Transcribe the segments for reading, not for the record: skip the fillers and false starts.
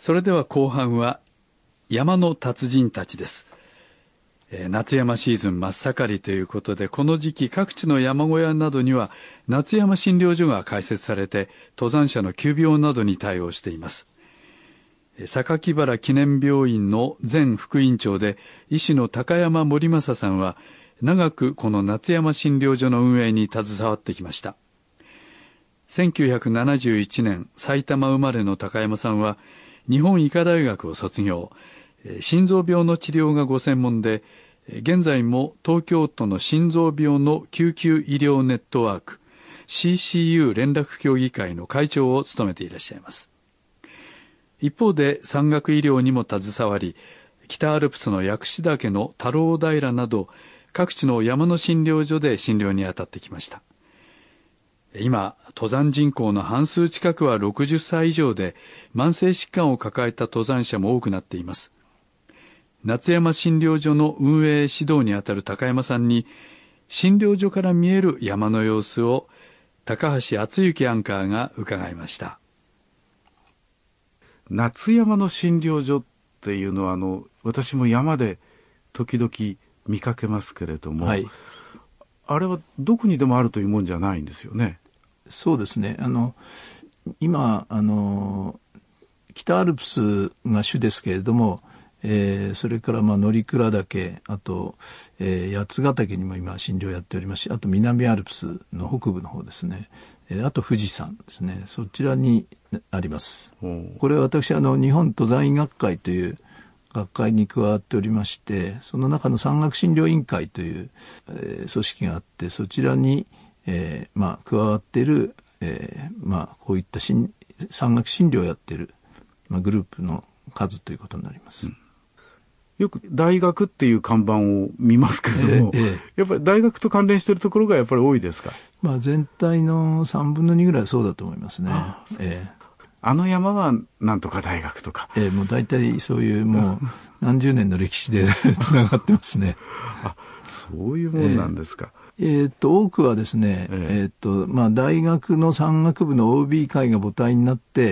それでは後半は山の達人たちです。夏山シーズン真っ盛りということで、この時期各地の山小屋などには夏山診療所が開設されて、登山者の急病などに対応しています。榊原記念病院の前副院長で医師の高山森正さんは、長くこの夏山診療所の運営に携わってきました。1971年埼玉生まれの高山さんは日本医科大学を卒業。心臓病の治療がご専門で、現在も東京都の心臓病の救急医療ネットワーク CCU 連絡協議会の会長を務めていらっしゃいます。一方で山岳医療にも携わり、北アルプスの薬師岳の太郎平など各地の山の診療所で診療に当たってきました。今、登山人口の半数近くは60歳以上で、慢性疾患を抱えた登山者も多くなっています。夏山診療所の運営指導にあたる高山さんに、診療所から見える山の様子を高橋敦之アンカーが伺いました。 夏山の診療所っていうのは私も山で時々見かけますけれども、はい、あれはどこにでもあるというもんじゃないんですよね。 そうですね。今北アルプスが主ですけれども、それから乗鞍岳、あと、八ヶ岳にも今診療やっておりますし、あと南アルプスの北部の方ですね、あと富士山ですね、そちらにあります。これは私日本登山医学会という学会に加わっておりまして、その中の山岳診療委員会という、組織があって、そちらに、加わっている、こういった山岳診療をやっている、グループの数ということになります。 よく大学っていう看板を見ますけれども、やっぱり大学と関連しているところがやっぱり多いですか？ 全体の3分の2ぐらいはそうだと思いますね。 山はなんとか大学とか。 もう大体そういうもう何十年の歴史でつながってますね。 そういうもんなんですか。 多くはですね、大学の山岳部の OB 会が母体になって、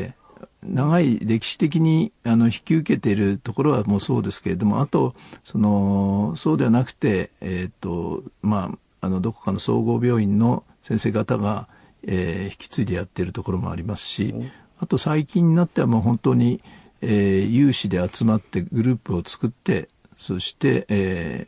長い歴史的に引き受けているところはもうそうですけれども、あとそうではなくて、どこかの総合病院の先生方が、引き継いでやっているところもありますし、あと最近になってはもう本当に、有志で集まってグループを作って、そして、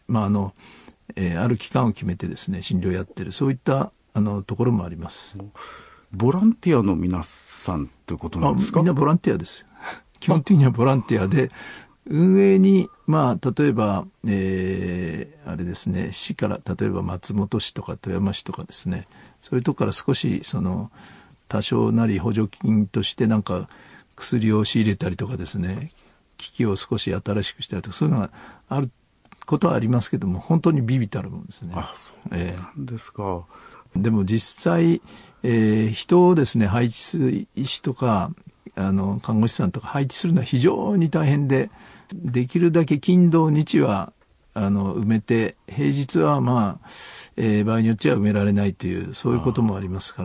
ある期間を決めてですね診療をやっている、そういったところもあります。 ボランティアの皆さんということなんですか？ みんなボランティアです。基本的にはボランティアで、運営に例えば、あれですね、市から例えば松本市とか富山市とかですね、そういうとこから少し多少なり補助金としてなんか薬を仕入れたりとかですね、機器を少し新しくしたりとか、そういうのがあることはありますけども、本当に微々たるものですね。 そうなんですか。 でも実際、人をですね配置する医師とか看護師さんとか配置するのは非常に大変で、できるだけ金土日は埋めて、平日は場合によっては埋められないという、そういうこともありますから、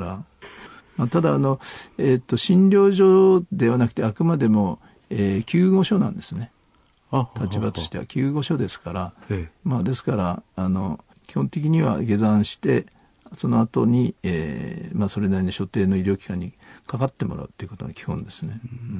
ただ診療所ではなくてあくまでも、救護所なんですね。立場としては救護所ですから、ですから基本的には下山してその後に、それなりの所定の医療機関にかかってもらうということが基本ですね。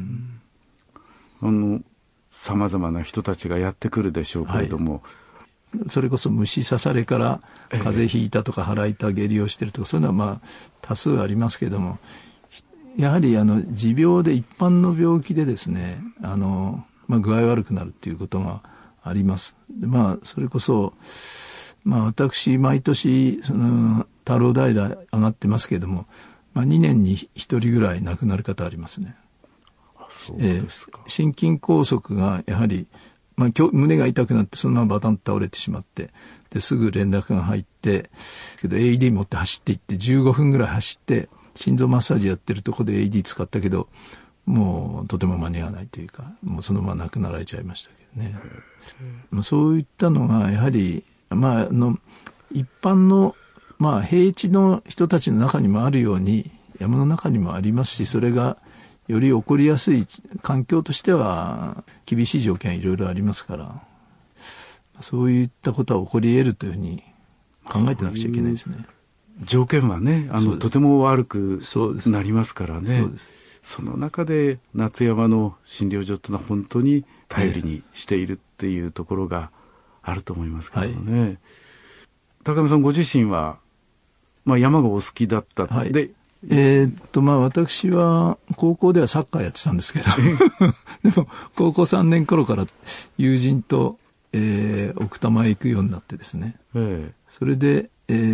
様々な人たちがやってくるでしょうけれども、 それこそ虫刺されから風邪ひいたとか腹痛下痢をしているとか、そういうのは多数ありますけれども、やはり持病で一般の病気でですね具合悪くなるっていうことがあります。それこそ私毎年太郎平上がってますけれども、2年に1人ぐらい亡くなる方ありますね。 そうですか。 心筋梗塞がやはり、胸が痛くなってそのままバタンと倒れてしまって、ですぐ連絡が入ってけど AED 持って走っていって15分ぐらい走って心臓マッサージやってるとこで AED 使ったけど、もうとても間に合わないというか、もうそのまま亡くなられちゃいましたけどね。そういったのがやはり一般の平地の人たちの中にもあるように山の中にもありますし、それがより起こりやすい環境としては厳しい条件いろいろありますから、そういったことは起こり得るというふうに考えてなくちゃいけないですね。 条件はね、とても悪くなりますからね。 そうです。 その中で夏山の診療所ってのは本当に頼りにしているっていうところがあると思いますけどね。はい、高山さんご自身は、山がお好きだった、 はい、 で、 私は高校ではサッカーやってたんですけどでも高校3年頃から友人と、奥多摩へ行くようになってですね、それで、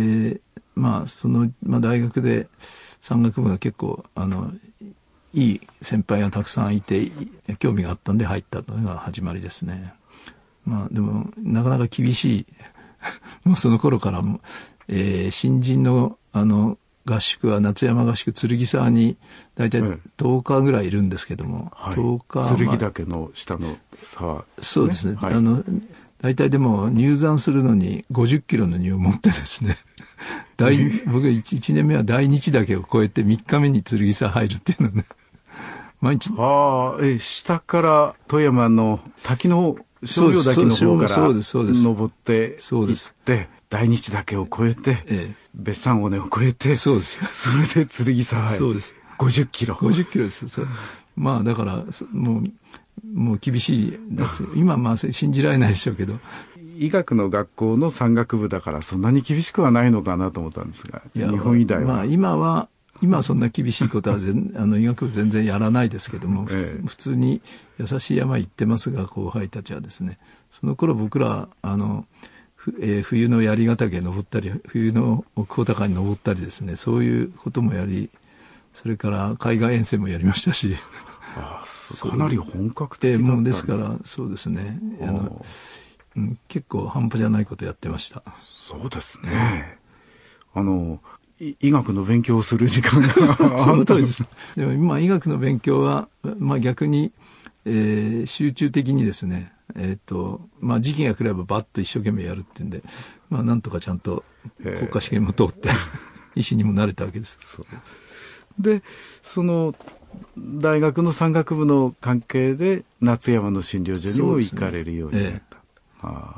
大学で山岳部が結構いい先輩がたくさんいて興味があったんで入ったのが始まりですね。でもなかなか厳しいもうその頃からも、新人の合宿は夏山合宿剣沢に大体10日ぐらいいるんですけども、10日、 剣岳の下の沢ですね。 そうですね、はい、大体でも入山するのに50キロの荷を持ってですね僕 1年目は大日岳を越えて3日目に剣沢入るっていうのね毎日下から富山の滝の商業岳の方から登って行って大日岳を越えて、別山尾根を越えて、 そうです。 それで剣沢へ。 そうです。 50キロ。 50キロです。だからもう厳しい夏。今信じられないでしょうけど。 医学の学校の山岳部だからそんなに厳しくはないのかなと思ったんですが、日本医大は。 今そんな厳しいことは医学部全然やらないですけども、普通に優しい山行ってますが、後輩たちはですね、その頃僕ら冬の槍ヶ岳に登ったり冬の奥穂高に登ったりですね、そういうこともやり、それから海岸遠征もやりましたしかなり本格的だったんです。 ですからそうですね、結構半端じゃないことやってました。 そうですね、医学の勉強をする時間がその通りです。でも今医学の勉強は、逆に、集中的にですね、時期が来ればバッと一生懸命やるっていうんで、なんとかちゃんと国家試験も通って医師にもなれたわけです。 で、その大学の山岳部の関係で夏山の診療所にも行かれるようになった。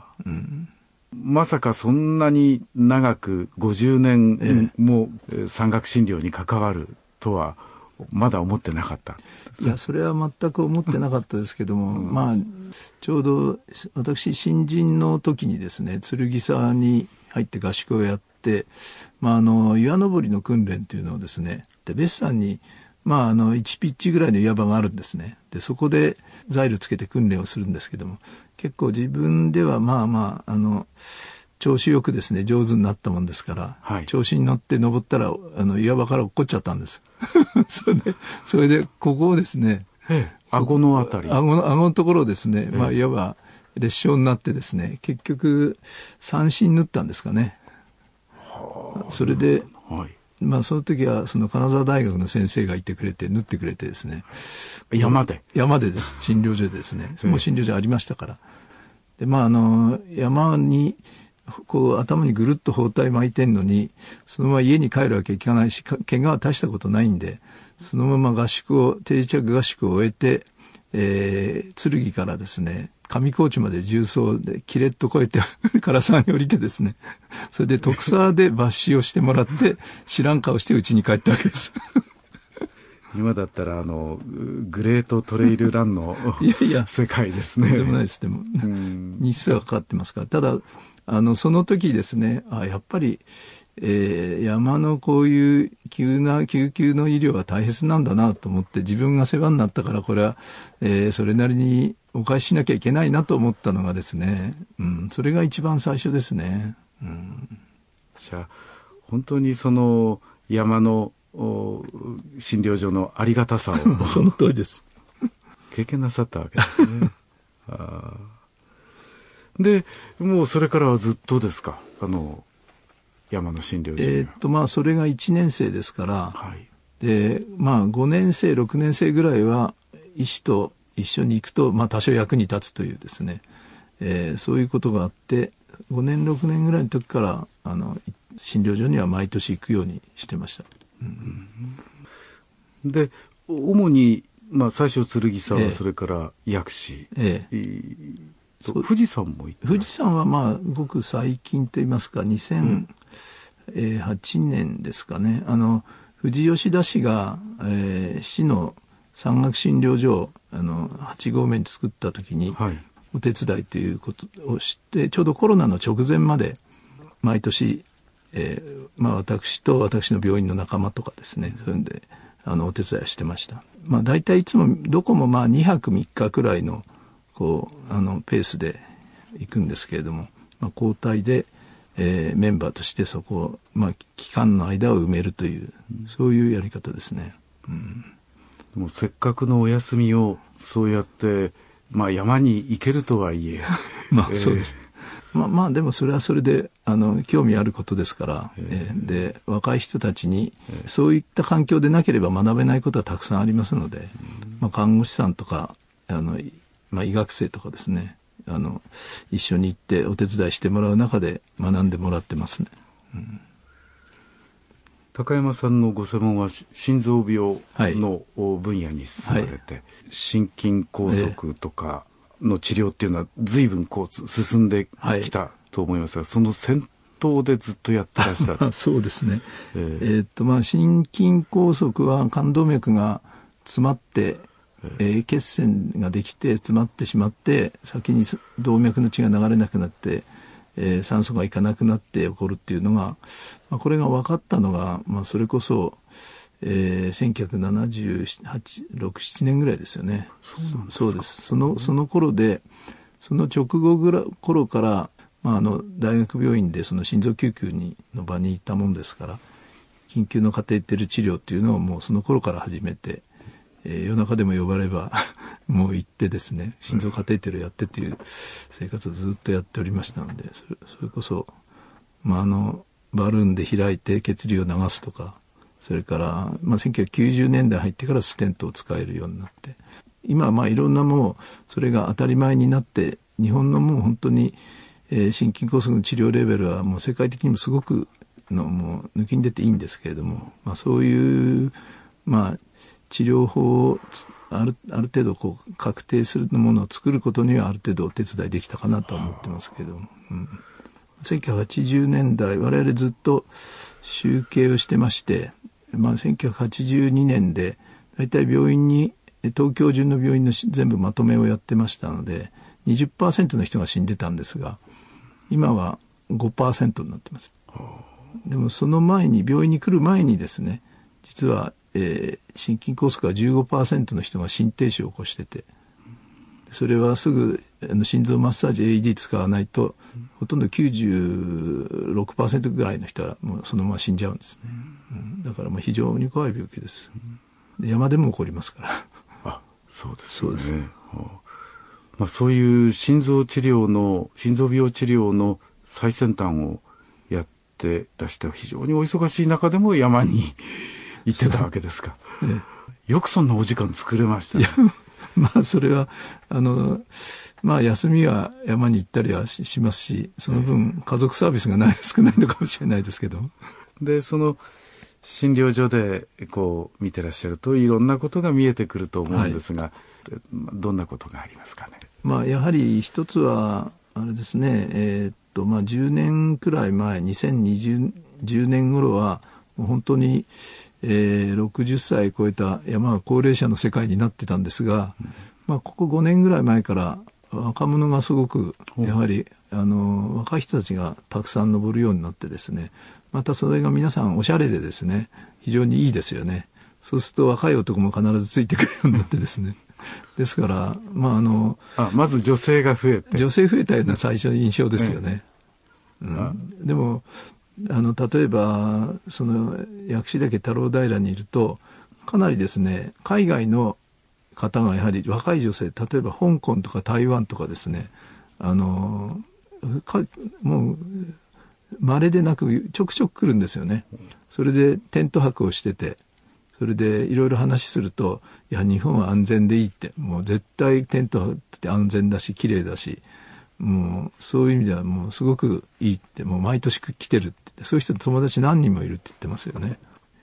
まさかそんなに長く50年も山岳診療に関わるとはまだ思ってなかった。 いや、それは全く思ってなかったですけども、ちょうど私新人の時にですね、剣沢に入って合宿をやって、岩登りの訓練というのをですね、で別山に1ピッチぐらいの岩場があるんですね。でそこでザイルつけて訓練をするんですけども、結構自分では調子よくですね上手になったもんですから、調子に乗って登ったら岩場から落っこっちゃったんですそれでここをですね、 顎のあたり、 顎のところをですね、いわば裂傷になってですね、結局三針縫ったんですかね。それで、その時はその金沢大学の先生がいてくれて縫ってくれてですね、山でです診療所でですね、もう診療所ありましたから、で山にこう頭にぐるっと包帯巻いてんのにそのまま家に帰るわけいかないし、怪我は大したことないんで、そのまま定着合宿を終えて、剣からですね上高地まで重装でキレッと越えて唐沢に降りてですね、それで徳沢で抜歯をしてもらって知らん顔して家に帰ったわけです今だったらグレートトレイルランの世界ですね。 でもないです。でも日数がかかってますから。ただその時ですね、やっぱり、山のこういう救急の医療は大切なんだなと思って、自分が世話になったからこれは、それなりにお返ししなきゃいけないなと思ったのがですね、それが一番最初ですね。 じゃあ本当にその山の診療所のありがたさをその通りです経験なさったわけですねでもうそれからはずっとですか、山の診療所にそれが1年生ですから、で5年生6年生ぐらいは医師と一緒に行くと、多少役に立つというですね、そういうことがあって、5年6年ぐらいの時から診療所には毎年行くようにしてました。 で主に、最初剣沢、それから薬師、富士山も行った。 富士山はごく最近といいますか、2008年ですかね。富士吉田市が、市の山岳診療所を8合目に作った時に、お手伝いということをして、ちょうどコロナの直前まで毎年、私と私の病院の仲間とかですね、そういうんでお手伝いしてました。大体いつもどこも2泊3日くらいのペースで行くんですけれども、交代で、メンバーとしてそこを、期間の間を埋めるという、そういうやり方ですね。 でもせっかくのお休みをそうやって、山に行けるとはいえそうです。でもそれはそれで興味あることですから、で若い人たちにそういった環境でなければ学べないことはたくさんありますので、看護師さんとか医学生とかですね、一緒に行ってお手伝いしてもらう中で学んでもらってますね。 高山さんのご専門は心臓病の分野に進まれて、心筋梗塞とかの治療っていうのは随分進んできたと思いますが、その先頭でずっとやってらっしゃる。 そうですね。心筋梗塞は冠動脈が詰まって、血栓ができて詰まってしまって、先に動脈の血が流れなくなって、酸素がいかなくなって起こるっていうのが、これが分かったのが、それこそ、1976-7年ぐらいですよね。そうです。その頃で、その直後頃から、大学病院でその心臓救急の場にいたもんですから、緊急のカテーテル治療っていうのをもうその頃から始めて、夜中でも呼ばればもう行ってですね、心臓カテーテルやってっていう生活をずっとやっておりましたので、それこそ、バルーンで開いて血流を流すとか、それから、1990年代入ってからステントを使えるようになって、今はいろんなそれが当たり前になって、日本の本当に、心筋梗塞の治療レベルはもう世界的にもすごくもう抜きん出ていいんですけれども、そういう、治療法をある程度確定するものを作ることにはある程度お手伝いできたかなと思ってますけども、1980年代我々ずっと集計をしてまして、1982年でだいたい病院に東京中の病院の全部まとめをやってましたので 20% の人が死んでたんですが、今は 5% になってます。でもその前に病院に来る前にですね、実は心筋梗塞は 15% の人が心停止を起こしてて、それはすぐ心臓マッサージ AED 使わないとほとんど 96% ぐらいの人はもうそのまま死んじゃうんですね。だから非常に怖い病気です。で山でも起こりますから。 そうですよね。そういう心臓病治療の最先端をやってらして非常にお忙しい中でも山に行ってたわけですか。よくそんなお時間作れましたね。 それは休みは山に行ったりはしますし、その分家族サービスが少ないのかもしれないですけど。でその診療所で見てらっしゃるといろんなことが見えてくると思うんですが、どんなことがありますかね。 やはり一つはあれですね、10年くらい前、2010年頃はもう本当に60歳超えた高齢者の世界になってたんですが、ここ5年ぐらい前から若者がすごくやはり若い人たちがたくさん登るようになってですね、またそれが皆さんおしゃれでですね、非常にいいですよね。そうすると若い男も必ずついてくるようになってですね。ですからまず女性が増えて、 女性増えたような最初の印象ですよね。でも例えばその薬師岳太郎平にいるとかなりですね、海外の方がやはり若い女性、例えば香港とか台湾とかですね、もう稀でなくちょくちょく来るんですよね。それでテント泊をしてて、それでいろいろ話すると、いや日本は安全でいいって、もう絶対テント張って安全だし綺麗だし、もうそういう意味ではもうすごくいいって、もう毎年来てるって、そういう人友達何人もいるって言ってますよね。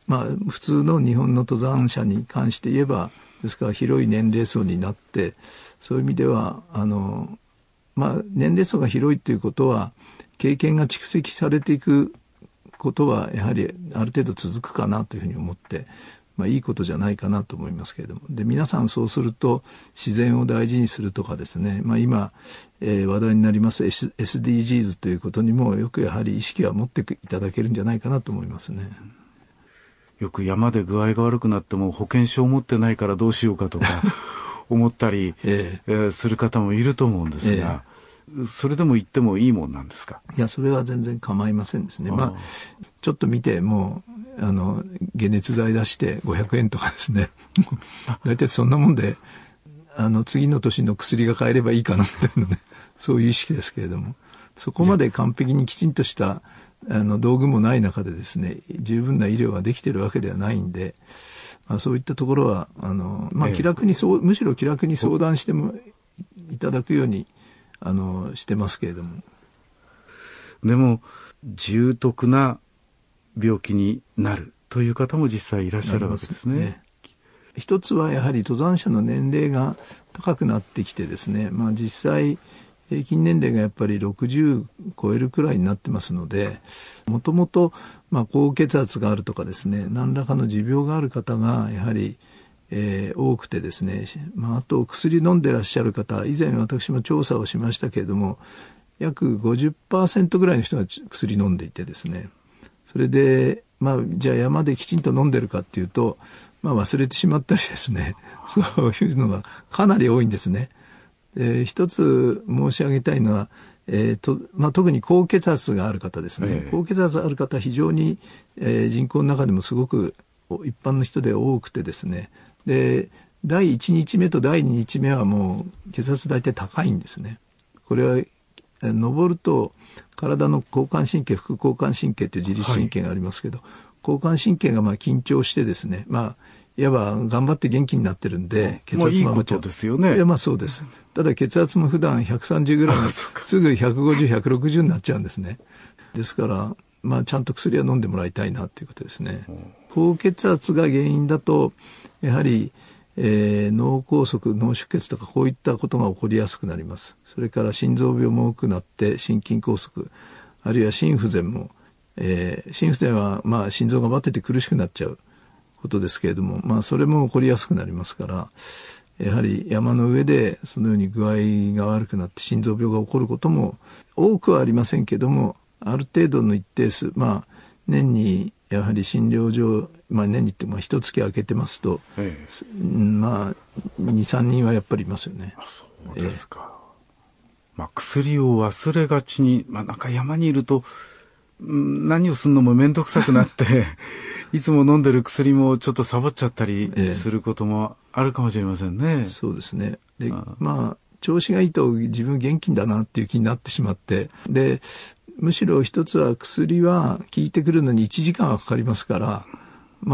普通の日本の登山者に関して言えば、ですから広い年齢層になって、そういう意味では年齢層が広いということは経験が蓄積されていくことはやはりある程度続くかなというふうに思って、いいことじゃないかなと思いますけれども、で皆さんそうすると自然を大事にするとかですね、今、話題になります SDGs ということにもよくやはり意識は持っていただけるんじゃないかなと思いますね。 よく山で具合が悪くなっても保険証を持ってないからどうしようかとか思ったり、する方もいると思うんですが、それでも行ってもいいもんなんですか？ いや、それは全然構いませんですね。ちょっと見ても解熱剤出して500円とかですね大体そんなもんで次の年の薬が買えればいいかなみたいなね、そういう意識ですけれども、そこまで完璧にきちんとした道具もない中でですね、十分な医療ができているわけではないんで、そういったところは気楽にむしろ気楽に相談してもいただくようにしてますけれども。 でも重篤な病気になるという方も実際いらっしゃるわけですね。 一つはやはり登山者の年齢が高くなってきてですね、実際平均年齢がやっぱり60超えるくらいになってますので、もともと高血圧があるとかですね、何らかの持病がある方がやはり多くてですね、あと薬飲んでらっしゃる方、以前私も調査をしましたけれども、約 50% ぐらいの人が薬飲んでいてですね、それでじゃあ山できちんと飲んでるかっていうと、忘れてしまったりですね、そういうのがかなり多いんですね。一つ申し上げたいのは、特に高血圧がある方ですね。高血圧がある方は非常に、人口の中でもすごく一般の人で多くてですね、で第1日目と第2日目はもう血圧大体高いんですね。これは登ると体の交感神経、副交感神経という自律神経がありますけど、交感神経が緊張してですね、いわば頑張って元気になってるんで、 血圧もいいことですよね。 いや、そうです。ただ血圧も普段130ぐらいすぐ150、160になっちゃうんですね。ですからちゃんと薬は飲んでもらいたいなということですね。高血圧が原因だとやはり、脳梗塞、脳出血とかこういったことが起こりやすくなります。それから心臓病も多くなって心筋梗塞、あるいは心不全も、心不全は心臓がバテて苦しくなっちゃうことですけれども、それも起こりやすくなりますから、やはり山の上でそのように具合が悪くなって心臓病が起こることも多くはありませんけども、ある程度の一定数、年にやはり診療所、年にって一月空けてますと、2、3人はやっぱりいますよね。 そうですか。薬を忘れがちに、なんか山にいると何をするのも面倒くさくなっていつも飲んでる薬もちょっとサボっちゃったりすることもあるかもしれませんね。 そうですね。で、調子がいいと自分元気だなっていう気になってしまって、でむしろ一つは薬は効いてくるのに1時間はかかりますから、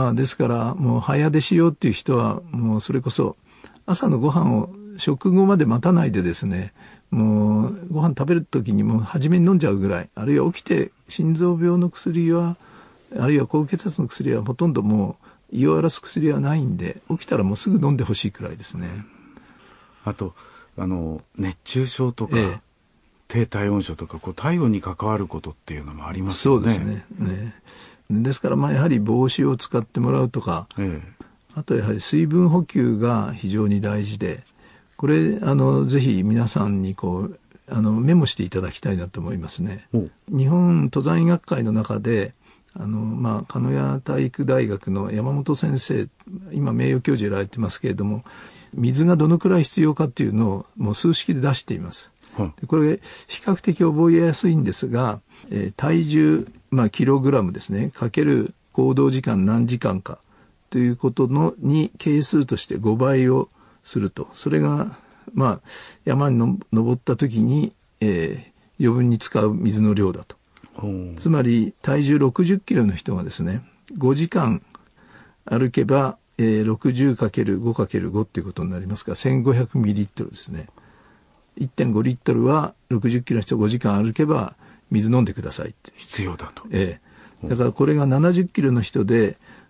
ですからもう早出しようっていう人はもうそれこそ朝のご飯を食後まで待たないでですね、もうご飯食べる時にもう初めに飲んじゃうぐらい、あるいは起きて心臓病の薬はあるいは高血圧の薬はほとんどもう胃を荒らす薬はないんで、起きたらもうすぐ飲んでほしいくらいですね。 あと熱中症とか、低体温症とか体温に関わることっていうのもありますよね。 そうですね。ですからやはり帽子を使ってもらうとか、あとやはり水分補給が非常に大事で、これぜひ皆さんにメモしていただきたいなと思いますね。日本登山医学会の中で鹿屋体育大学の山本先生、今名誉教授やられてますけれども、水がどのくらい必要かっていうのをもう数式で出しています。でこれ比較的覚えやすいんですが、体重、キログラムですね、かける行動時間何時間かということに係数として5倍をすると、それが山に登った時に、余分に使う水の量だと。つまり体重60キロの人がですね、5時間歩けば、60×5×5 っていうことになりますから1500ミリリットルですね。1.5 リットルは60キロの人5時間歩けば水飲んでくださいって必要だと。 だからこれが70キロの人で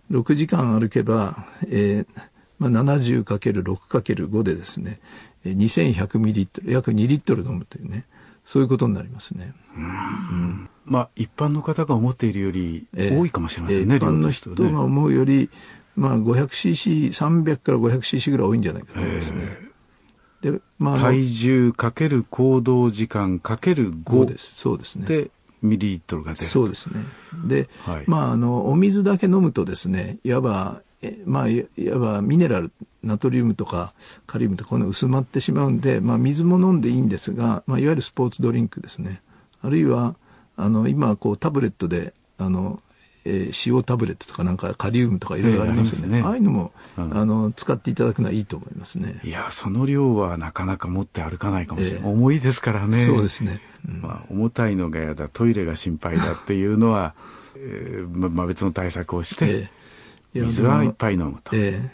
6時間歩けば、70×6×5 でですね、2100ミリリットル、約2リットル飲むというね、そういうことになりますね。 一般の方が思っているより多いかもしれませんね、 一般の人が思うより、500cc、300から 500cc ぐらい多いんじゃないかと思いますね。で、 体重かける行動時間かける5 です。そうですね。 で、ミリリットルが出る。 そうですね。で、お水だけ飲むとですね、いわばミネラル、ナトリウムとかカリウムとかこの薄まってしまうんで、水も飲んでいいんですが、いわゆるスポーツドリンクですね。あるいは、今タブレットで、塩タブレットとかなんかカリウムとかいろいろありますよね。ああいうのも、使っていただくのはいいと思いますね。 いや、その量はなかなか持って歩かないかもしれない。重いですからね。 そうですね。 重たいのが嫌だ、トイレが心配だっていうのは、別の対策をして、水はいっぱい飲むと。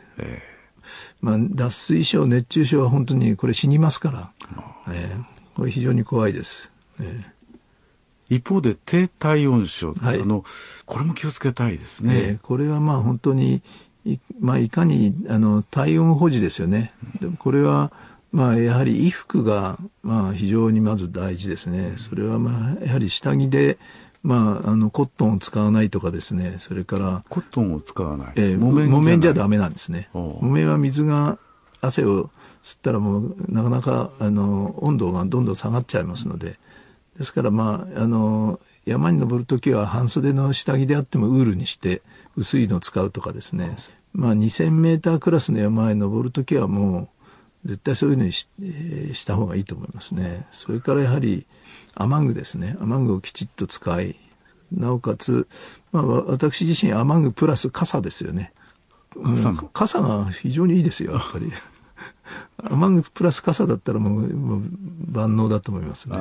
脱水症、熱中症は本当にこれ死にますから、これ非常に怖いです。 一方で低体温症、これも気をつけたいですね。 これは本当にいかに体温保持ですよね。でもこれはやはり衣服が非常にまず大事ですね。それはやはり下着でコットンを使わないとかですね。それからコットンを使わない。 木綿じゃダメなんですね。木綿は水が汗を吸ったらもうなかなか温度がどんどん下がっちゃいますので。ですから山に登るときは半袖の下着であってもウールにして薄いのを使うとかですね。2000メータークラスの山へ登るときはもう絶対そういうのにした方がいいと思いますね。それからやはり雨具ですね。雨具をきちっと使い、なおかつ、私自身雨具プラス傘ですよね。傘が非常にいいですよ、やっぱり。雨具プラス傘だったらもう万能だと思いますね。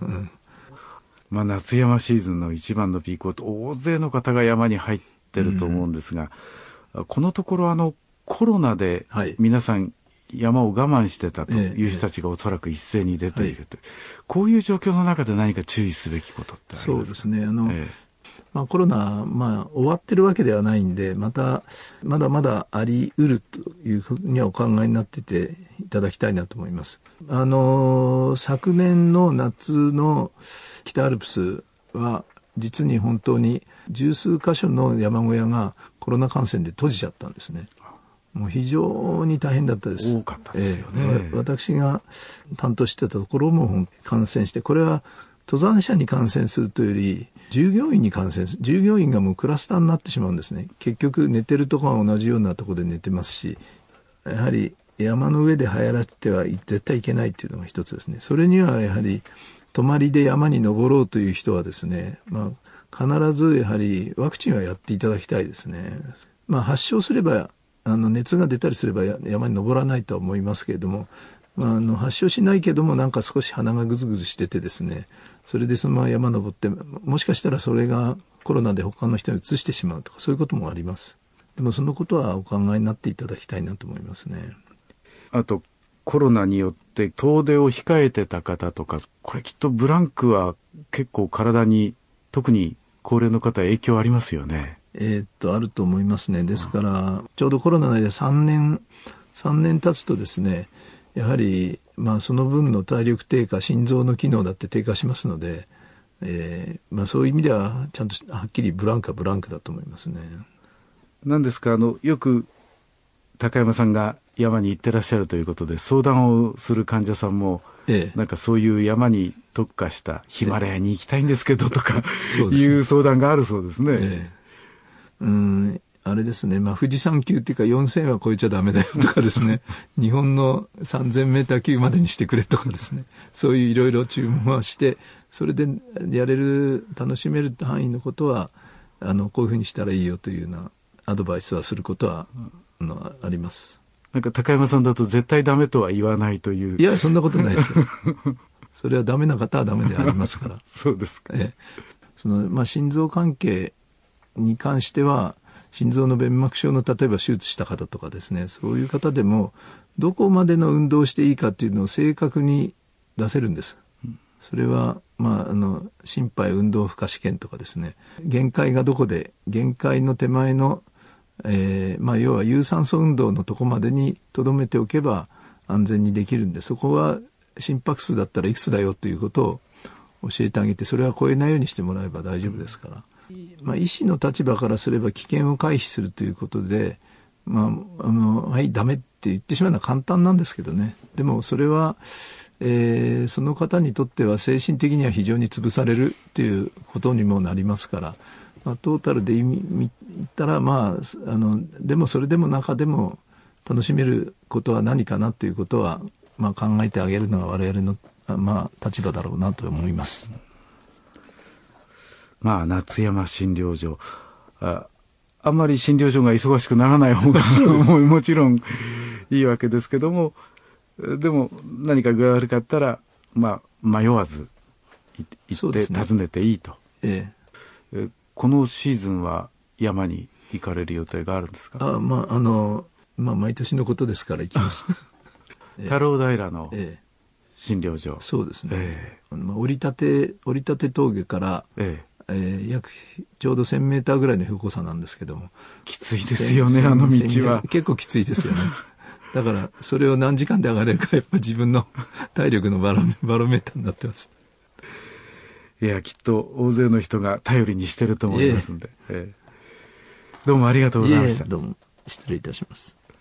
夏山シーズンの一番のピーク、大勢の方が山に入ってると思うんですが、このところコロナで皆さん山を我慢してたという人たちがおそらく一斉に出ていると、こういう状況の中で何か注意すべきことってありますか？ そうですね。コロナ、終わってるわけではないんで、まだまだあり得るというふうにはお考えになってていただきたいなと思います。昨年の夏の北アルプスは、実に本当に十数箇所の山小屋がコロナ感染で閉じちゃったんですね。もう非常に大変だったです。 多かったですよね。 私が担当してたところも感染して、これは登山者に感染するというより、従業員に感染する。従業員がもうクラスターになってしまうんですね。結局寝てるところは同じようなところで寝てますし、やはり山の上で流行らせては絶対いけないというのが一つですね。それにはやはり泊まりで山に登ろうという人はですね、必ずやはりワクチンはやっていただきたいですね。発症すれば熱が出たりすれば山に登らないとは思いますけれども、発症しないけどもなんか少し鼻がぐずぐずしててですね、それでそのまま山登って、もしかしたらそれがコロナで他の人に移してしまうとか、そういうこともあります。でもそのことはお考えになっていただきたいなと思いますね。 あとコロナによって遠出を控えてた方とか、これきっとブランクは結構体に、特に高齢の方影響ありますよね。 あると思いますね。ですから、ちょうどコロナで3年経つとですね、やはり、その分の体力低下、心臓の機能だって低下しますので、そういう意味では、ちゃんとはっきりブランクはブランクだと思いますね。 何ですか、よく高山さんが山に行ってらっしゃるということで、相談をする患者さんも、なんかそういう山に特化したヒマラヤに行きたいんですけどとか、いう相談があるそうですね。 あれですね、富士山級っていうか4000は超えちゃダメだよとかですね、日本の3000メーター級までにしてくれとかですね、そういういろいろ注文はして、それで楽しめる範囲のことは、こういうふうにしたらいいよというようなアドバイスはすることは、あります。 なんか高山さんだと絶対ダメとは言わないという。 いや、そんなことないですよ。それはダメな方はダメでありますから。 そうですか。 心臓関係に関しては、心臓の弁膜症の例えば手術した方とかですね、そういう方でもどこまでの運動をしていいかっていうのを正確に出せるんです。それは心肺運動負荷試験とかですね、限界がどこで、限界の手前の要は有酸素運動のとこまでに留めておけば安全にできるんで、そこは心拍数だったらいくつだよということを教えてあげて、それは超えないようにしてもらえば大丈夫ですから、医師の立場からすれば危険を回避するということで、はい、ダメって言ってしまうのは簡単なんですけどね。でもそれは、その方にとっては精神的には非常に潰されるっていうことにもなりますから、トータルで言ったら、でもそれでも中でも楽しめることは何かなということは、考えてあげるのが我々の、立場だろうなと思います。 夏山診療所、あんまり診療所が忙しくならない方がもちろんいいわけですけども、でも何か具合悪かったら、迷わず行って訪ねていいと。このシーズンは山に行かれる予定があるんですか？ 毎年のことですから行きます。 太郎平の診療所。 そうですね。折り立て峠から、約ちょうど1000メーターぐらいの標高差なんですけども。 きついですよね、あの道は。 結構きついですよね。だから、それを何時間で上がれるか、やっぱ自分の体力のバロメーターになってます。 いや、きっと大勢の人が頼りにしてると思いますので。どうもありがとうございました。 どうも失礼いたします。